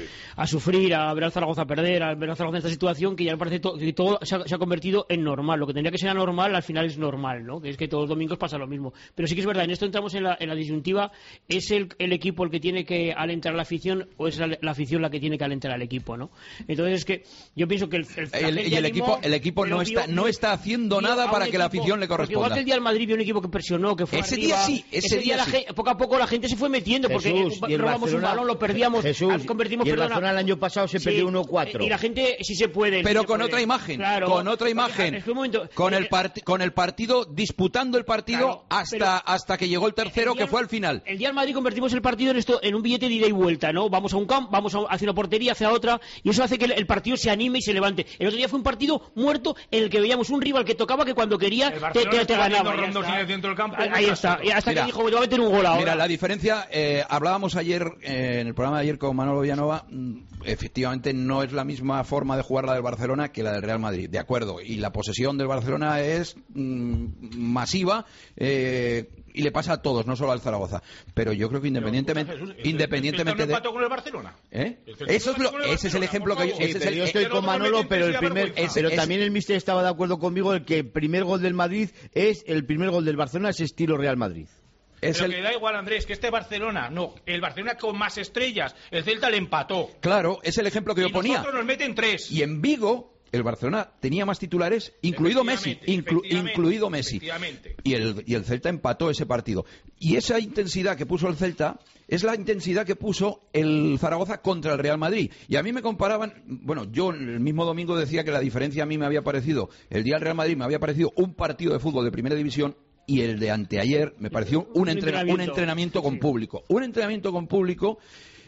a sufrir, a ver al Zaragoza perder, a ver al Zaragoza en esta situación, que ya me parece to- que todo se ha, se ha convertido en normal. Lo que tendría que ser anormal, al final es normal, ¿no? Que es que todos los domingos pasa lo mismo. Pero sí que es verdad, en esto entramos en la, en la disyuntiva, ¿es el, el equipo el que tiene que alentar a la afición o es la, la afición la que tiene que alentar al equipo, ¿no? Entonces es que yo pienso que el, el, la El- gente y el animó, equipo, el equipo pero no, vio- está, no está haciendo vio nada a para un que la equipo- afición le porque corresponda. igual que el día del Madrid vio un equipo que presionó, que fue Ese arriba, día sí, ese día la sí. gen- poco a poco la gente se fue metiendo porque Jesús, eh, y el robamos un Barcelona- balón, lo perdíamos, Jesús, ah, convertimos y el perdona. Barcelona el año pasado se Sí, perdió uno cuatro. y la gente sí se puede. Pero sí se con puede. otra imagen, Claro. con otra Oye, imagen, es que un momento, con eh, el part- con el partido disputando el partido Claro, hasta pero- hasta que llegó el tercero, el día- que fue al final. El día del Madrid convertimos el partido en esto en un billete de ida y vuelta, ¿no? Vamos a un campo, vamos a, hacia una portería, hacia otra, y eso hace que el, el partido se anime y se levante. El otro día fue un partido muerto en el que veíamos un rival que tocaba que cuando quería El te, Barcelona te- te estuvo ganaba. haciendo ya rondos está. en el centro del campo, Ahí un está. desastre. Y hasta Mira, que dijo, me voy a meter un gol ahora. Mira, la diferencia, eh, hablábamos ayer, eh, en el programa de ayer con Manolo Villanova, mm, efectivamente no es la misma forma de jugar la del Barcelona que la del Real Madrid, de acuerdo, y la posesión del Barcelona es mm, masiva, eh, y le pasa a todos, no solo al Zaragoza, pero yo creo que independientemente, Jesús, el- independientemente el Celta no de... empató con el Barcelona. ¿Eh? El Celta Eso es no lo, empató con el ese es el Barcelona, ejemplo por que yo... favor. Sí, ese es pero el- yo eh, estoy el con otro Manolo, mete pero el tres y primer, vergüenza. pero Es- también el míster estaba de acuerdo conmigo el que el primer gol del Madrid es el primer gol del Barcelona es estilo Real Madrid. es Pero el- que da igual, Andrés, que este Barcelona, no, el Barcelona con más estrellas, el Celta le empató. Claro, es el ejemplo que yo y ponía. nosotros nos meten tres. Y en Vigo, el Barcelona tenía más titulares, incluido Messi, inclu, incluido Messi. Y el, y el Celta empató ese partido. Y esa intensidad que puso el Celta es la intensidad que puso el Zaragoza contra el Real Madrid. Y a mí me comparaban, bueno, yo el mismo domingo decía que la diferencia a mí me había parecido, el día del Real Madrid me había parecido un partido de fútbol de primera división, y el de anteayer me pareció un, un, entrena, entrenamiento. un entrenamiento con público. Un entrenamiento con público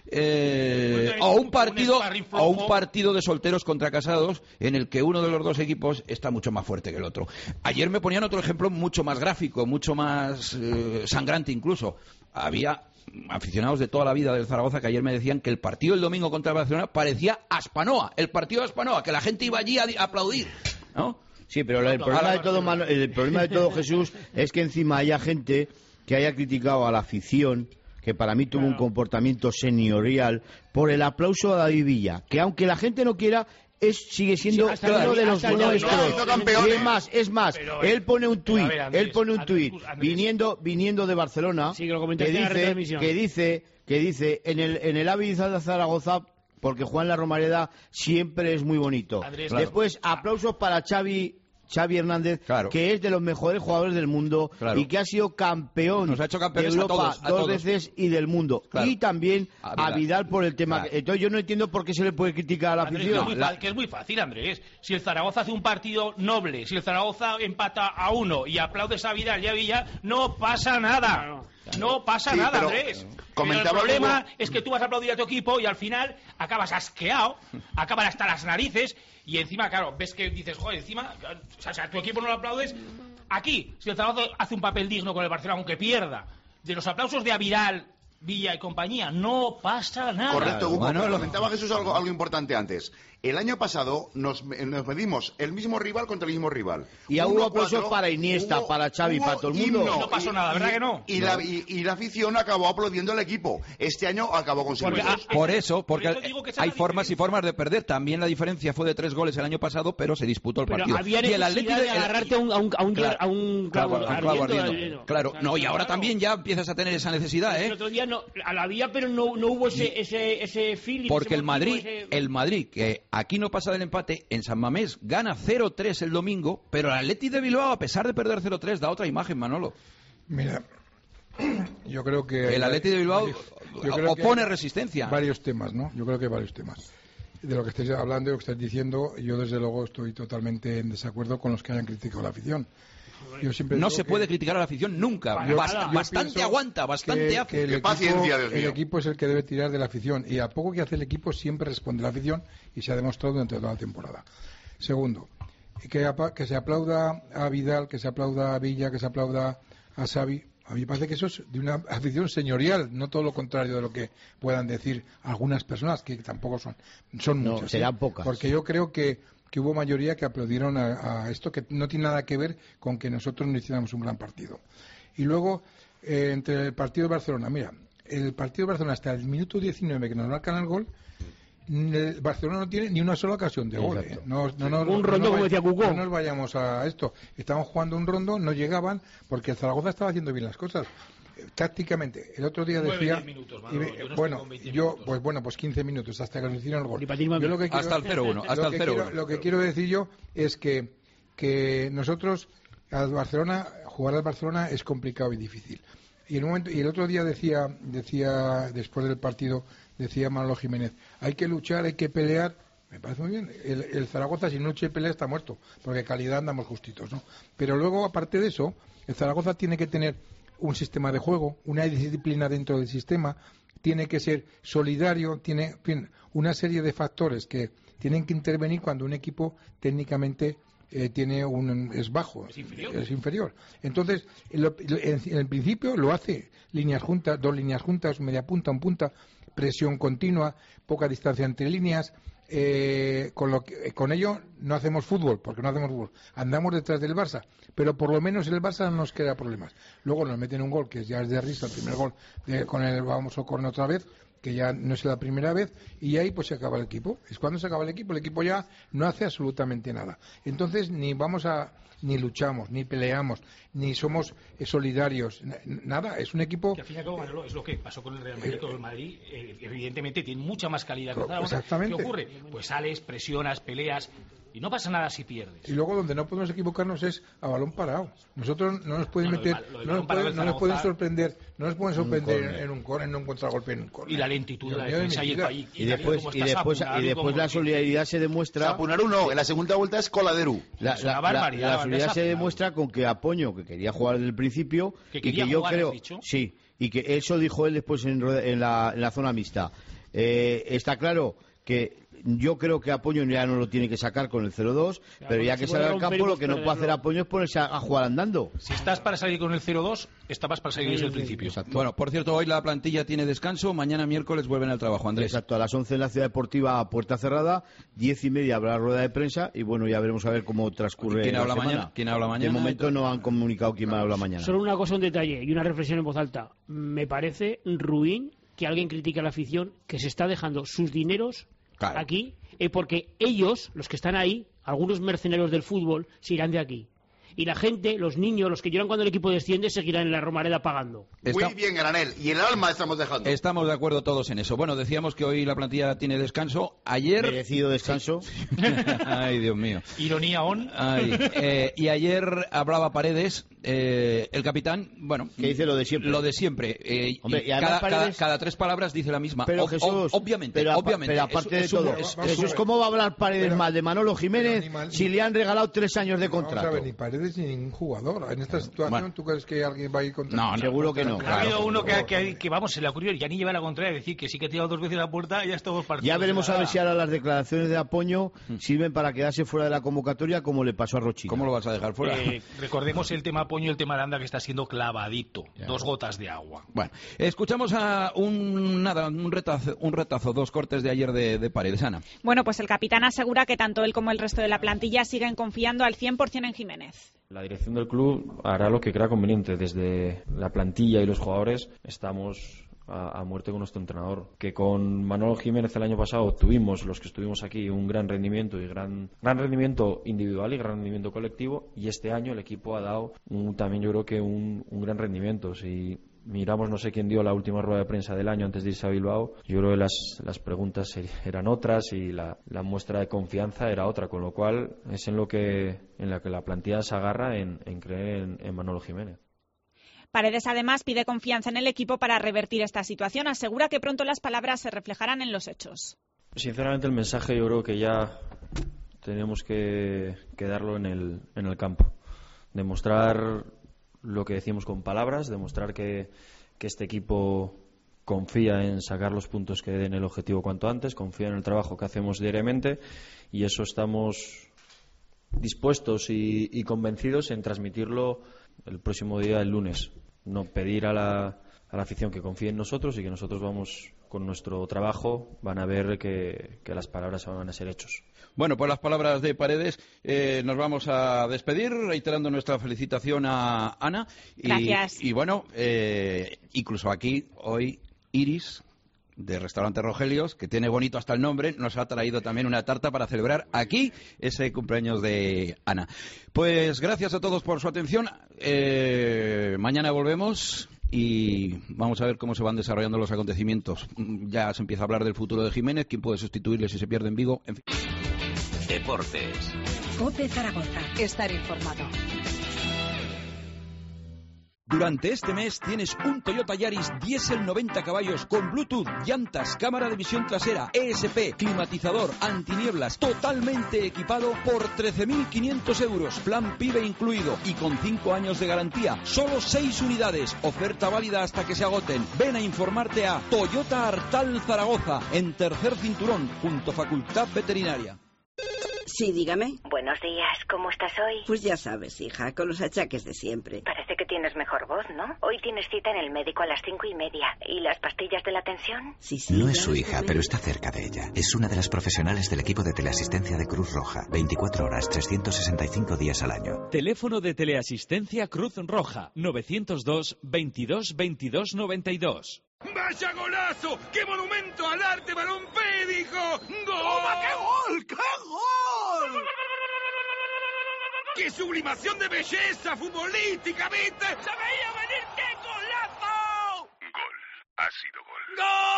eh, o un partido o un partido de solteros contra casados en el que uno de los dos equipos está mucho más fuerte que el otro. Ayer me ponían otro ejemplo mucho más gráfico, mucho más eh, sangrante incluso. Había aficionados de toda la vida del Zaragoza que ayer me decían que el partido del domingo contra el Barcelona parecía Aspanoa, el partido de Aspanoa, que la gente iba allí a, a aplaudir, ¿no? Sí, pero el problema de todo, el problema de todo, Jesús, es que encima haya gente que haya criticado a la afición, que para mí tuvo un comportamiento señorial, por el aplauso a David Villa, que aunque la gente no quiera, es sigue siendo sí, uno de los nuestros. Y es más, es más, pero, él pone un tuit, él pone un tuit viniendo viniendo de Barcelona, sí, que, lo que dice que dice que dice en el en el Ávila de Zaragoza, porque Juan La Romareda siempre es muy bonito. Andrés, Después, claro. aplausos para Xavi, Xavi Hernández, claro. que es de los mejores jugadores del mundo claro. y que ha sido campeón Nos ha hecho de Europa a todos, a dos todos. veces y del mundo. Claro. Y también a Vidal. a Vidal por el tema. Claro. Entonces yo no entiendo por qué se le puede criticar a la Andrés, afición. Que es, muy, que es muy fácil, Andrés. Si el Zaragoza hace un partido noble, si el Zaragoza empata a uno y aplaudes a Vidal y a Villa, no pasa nada. No, no. No pasa sí, nada, Andrés. Pero el problema como... es que tú vas a aplaudir a tu equipo y al final acabas asqueado, acaban hasta las narices y encima, claro, ves que dices, joder, encima, o sea, a tu equipo no lo aplaudes. Aquí, si el Zaragoza hace un papel digno con el Barcelona, aunque pierda, de los aplausos de Aviral, Villa y compañía, no pasa nada. Correcto, Hugo, bueno, lo comentaba Jesús algo, algo importante antes. El año pasado nos, nos medimos el mismo rival contra el mismo rival. Y hubo aplausos para Iniesta, hubo, para Xavi, para todo el mundo. Y no pasó nada, ¿verdad y, que no? Y, no. La, y, y la afición acabó aplaudiendo al equipo. Este año acabó con porque, ah, Por eso, porque por eso hay formas y formas de perder. También la diferencia fue de tres goles el año pasado, pero se disputó el pero partido. Había y el Atlético de agarrarte a un, a un, a un, claro, a un clavo, claro, clavo ardiendo. ardiendo. Claro, no, y ahora claro. también ya empiezas a tener esa necesidad, ¿eh? El otro día no, la había, pero no, no hubo ese, ese, ese feeling. Porque ese el Madrid, ese... el Madrid, que aquí no pasa del empate, en San Mamés gana cero tres el domingo, pero el Athletic de Bilbao, a pesar de perder cero tres, da otra imagen, Manolo. Mira, yo creo que... El Athletic de Bilbao opone que resistencia. Varios temas, ¿no? Yo creo que hay varios temas. De lo que estáis hablando y lo que estáis diciendo, yo desde luego estoy totalmente en desacuerdo con los que hayan criticado la afición. Yo siempre no se que... puede criticar a la afición nunca. Bast bastante aguanta, bastante que, hace. Que el, equipo, paciencia, Dios mío. El equipo es el que debe tirar de la afición. Y a poco que hace el equipo siempre responde la afición y se ha demostrado durante toda la temporada. Segundo, que, que se aplauda a Vidal, que se aplauda a Villa, que se aplauda a Xavi. A mí me parece que eso es de una afición señorial, no todo lo contrario de lo que puedan decir algunas personas, que tampoco son, son no, muchas. Serán ¿eh? pocas. Porque yo creo que que hubo mayoría que aplaudieron a, a esto, que no tiene nada que ver con que nosotros no hiciéramos un gran partido. Y luego, eh, entre el partido de Barcelona, mira, el partido de Barcelona hasta el minuto diecinueve que nos marcan el gol, el Barcelona no tiene ni una sola ocasión de gol. ¿eh? No, no, no, un rondo, no, como decía Cucó. No nos vayamos a esto. Estaban jugando un rondo, no llegaban, porque el Zaragoza estaba haciendo bien las cosas. Tácticamente, el otro día decía minutos, Manolo, y, yo no bueno, yo pues bueno, pues quince minutos hasta que nos hicieron el gol. Yo lo que quiero, hasta el cero uno, hasta el cero uno. Lo que quiero decir yo es que que nosotros al Barcelona, jugar al Barcelona es complicado y difícil. Y el momento y el otro día decía decía después del partido decía Manolo Jiménez, hay que luchar, hay que pelear. Me parece muy bien. El, el Zaragoza sin lucha y pelea está muerto, porque calidad andamos justitos, ¿no? Pero luego, aparte de eso, el Zaragoza tiene que tener un sistema de juego, una disciplina dentro del sistema, tiene que ser solidario, tiene en fin, una serie de factores que tienen que intervenir cuando un equipo técnicamente eh, tiene un es bajo, es inferior. Es inferior. Entonces, en, lo, en, en el principio lo hace líneas juntas, dos líneas juntas, media punta, un punta, presión continua, poca distancia entre líneas. Eh, con, lo que, con ello no hacemos fútbol, porque no hacemos fútbol, andamos detrás del Barça, pero por lo menos el Barça no nos crea problemas. Luego nos meten un gol que ya es de risa, el primer gol de, con el vamos a correr otra vez, que ya no es la primera vez, y ahí pues se acaba el equipo. Es cuando se acaba el equipo, el equipo ya no hace absolutamente nada. Entonces ni vamos a ni luchamos, ni peleamos, ni somos eh, solidarios, nada, es un equipo... Que al fin y al cabo, Manolo, es lo que pasó con el Real Madrid, con el Madrid, eh, evidentemente tiene mucha más calidad que Exactamente. ¿Qué ocurre? Pues sales, presionas, peleas... Y no pasa nada si pierdes. Y luego donde no podemos equivocarnos es a balón parado. Nosotros no nos pueden No, lo de meter, ba- lo de no, balón nos parado pueden, del no nos pueden Zaragoza- sorprender, no nos pueden sorprender córner. en un córner, en un contragolpe, en un córner. Y la lentitud de la Dios mío defensa mi y el vida. país. Y después, y después, y después la solidaridad se demuestra. Sapunaru no, en la segunda vuelta es Coladeru. La, Es una la- barbaridad, la- la la solidaridad se verdad. demuestra con que Apoño, que quería jugar desde el principio, Que y quería que yo jugar, creo, ¿has dicho? sí, y que eso dijo él después en, rueda- en la, en la zona mixta. Eh, está claro que yo creo que Apoño ya no lo tiene que sacar con el cero dos, pero ya se que puede sale al romper y campo lo pues que no puede hacer perderlo. Apoño es ponerse a, a jugar andando. Si estás para salir con el cero dos, estabas para salir desde el Sí, sí, principio. Bueno, por cierto, hoy la plantilla tiene descanso, mañana miércoles vuelven al trabajo, Andrés. Exacto, a las once en la Ciudad Deportiva a puerta cerrada, diez y media habrá rueda de prensa y bueno, ya veremos a ver cómo transcurre ¿Quién la habla semana. mañana? ¿Quién habla mañana? De momento no han comunicado quién va a hablar mañana. Solo una cosa, un detalle y una reflexión en voz alta. Me parece ruin que alguien critique a la afición que se está dejando sus dineros Claro. aquí, eh, porque ellos, los que están ahí, algunos mercenarios del fútbol, se irán de aquí. Y la gente, los niños, los que lloran cuando el equipo desciende, seguirán en la Romareda pagando. Está- Muy bien, Granel. Y el alma estamos dejando. Estamos de acuerdo todos en eso. Bueno, decíamos que hoy la plantilla tiene descanso. Ayer... Merecido descanso. Ay, Dios mío. Ironía on. Ay, eh, y ayer hablaba Paredes, eh, el capitán, bueno... Que dice lo de siempre. Lo de siempre. eh, Hombre, y y además cada, cada- Paredes- cada tres palabras dice la misma. Pero Ob- Jesús, ob- obviamente, pero, apa- obviamente. pero aparte Es- de es un- todo, es- es Jesús, un- ¿cómo va a hablar Paredes Pero- mal de Manolo Jiménez pero ni mal- si le han regalado tres años de Vamos a contrato? ver, ni Paredes ni ningún jugador. En esta situación, Bueno. ¿tú crees que alguien va a ir contra? No, no, seguro que no. Ha habido uno que, que, que, vamos, se le ocurrió ya ni llevar la contraria, decir que sí que ha tirado dos veces la puerta y ya está dos partidos. Ya veremos a ver Nada. si ahora las declaraciones de Apoño sirven para quedarse fuera de la convocatoria como le pasó a Rochina. ¿Cómo lo vas a dejar fuera? Eh, recordemos el tema Poño y el tema Aranda que está siendo clavadito. Dos gotas de agua. Bueno, escuchamos a un nada, un retazo, un retazo, dos cortes de ayer de, de Paredes, Ana. Bueno, pues el capitán asegura que tanto él como el resto de la plantilla siguen confiando al cien por cien en Jiménez. La dirección del club hará lo que crea conveniente. Desde la plantilla y los jugadores estamos a, a muerte con nuestro entrenador. Que con Manolo Jiménez el año pasado tuvimos, los que estuvimos aquí, un gran rendimiento y gran, gran rendimiento individual y gran rendimiento colectivo. Y este año el equipo ha dado un- también yo creo que un, un gran rendimiento. Si miramos, no sé quién dio la última rueda de prensa del año antes de irse a Bilbao, yo creo que las, las preguntas er- eran otras y la, la muestra de confianza era otra, con lo cual es en lo que en la que la plantilla se agarra en, en creer en, en Manolo Jiménez. Paredes además pide confianza en el equipo para revertir esta situación. Asegura que pronto las palabras se reflejarán en los hechos. Sinceramente el mensaje yo creo que ya tenemos que, que darlo en el, en el campo. Demostrar lo que decimos con palabras, demostrar que, que este equipo confía en sacar los puntos que den el objetivo cuanto antes, confía en el trabajo que hacemos diariamente y eso estamos dispuestos y, y convencidos en transmitirlo el próximo día, el lunes. No pedir a la, a la afición que confíe en nosotros y que nosotros vamos con nuestro trabajo, van a ver que, que las palabras van a ser hechos. Bueno, pues las palabras de Paredes, eh, nos vamos a despedir, reiterando nuestra felicitación a Ana. Y, Gracias. Y bueno, eh, incluso aquí hoy Iris, de Restaurante Rogelios, que tiene bonito hasta el nombre, nos ha traído también una tarta para celebrar aquí ese cumpleaños de Ana. Pues gracias a todos por su atención. Eh, mañana volvemos y vamos a ver cómo se van desarrollando los acontecimientos. Ya se empieza a hablar del futuro de Jiménez, quién puede sustituirle si se pierde en Vigo, en fin. Deportes. COPE Zaragoza. Estar informado. Durante este mes tienes un Toyota Yaris diésel noventa caballos con Bluetooth, llantas, cámara de visión trasera, E S P, climatizador, antinieblas, totalmente equipado por trece mil quinientos euros, plan PIBE incluido y con cinco años de garantía. Solo seis unidades, oferta válida hasta que se agoten. Ven a informarte a Toyota Artal Zaragoza, en tercer cinturón, junto a Facultad Veterinaria. Sí, dígame. Buenos días, ¿cómo estás hoy? Pues ya sabes, hija, con los achaques de siempre. Parece que tienes mejor voz, ¿no? Hoy tienes cita en el médico a las cinco y media. ¿Y las pastillas de la tensión? Sí, sí. No es ya su lo hija, tomé. pero está cerca de ella. Es una de las profesionales del equipo de teleasistencia de Cruz Roja. veinticuatro horas, trescientos sesenta y cinco días al año. Teléfono de teleasistencia Cruz Roja, novecientos dos, veintidós, veintidós, noventa y dos. ¡Vaya golazo! ¡Qué monumento al arte balompédico! ¡Gol! ¡Toma, qué gol! ¡Qué gol! ¡Qué sublimación de belleza futbolística, viste! ¡Se veía venir! ¡Qué golazo!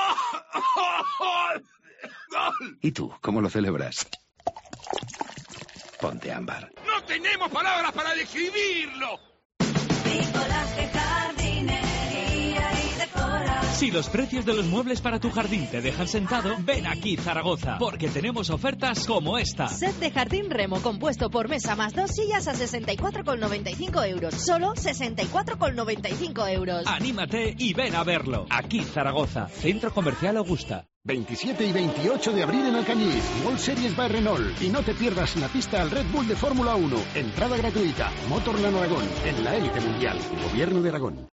Ha sido gol. ¡Gol! ¡Gol! ¿Y tú, cómo lo celebras? ponte ámbar. ¡No tenemos palabras para describirlo! Bricolaje, jardinería y decora. Si los precios de los muebles para tu jardín te dejan sentado, ven aquí Zaragoza, porque tenemos ofertas como esta. Set de jardín Remo compuesto por mesa más dos sillas a sesenta y cuatro con noventa y cinco euros. Solo sesenta y cuatro con noventa y cinco euros. Anímate y ven a verlo. Aquí Zaragoza, Centro Comercial Augusta. veintisiete y veintiocho de abril en Alcañiz, World Series by Renault. Y no te pierdas la pista al Red Bull de Fórmula uno. Entrada gratuita. Motorland Aragón, en la élite mundial. Gobierno de Aragón.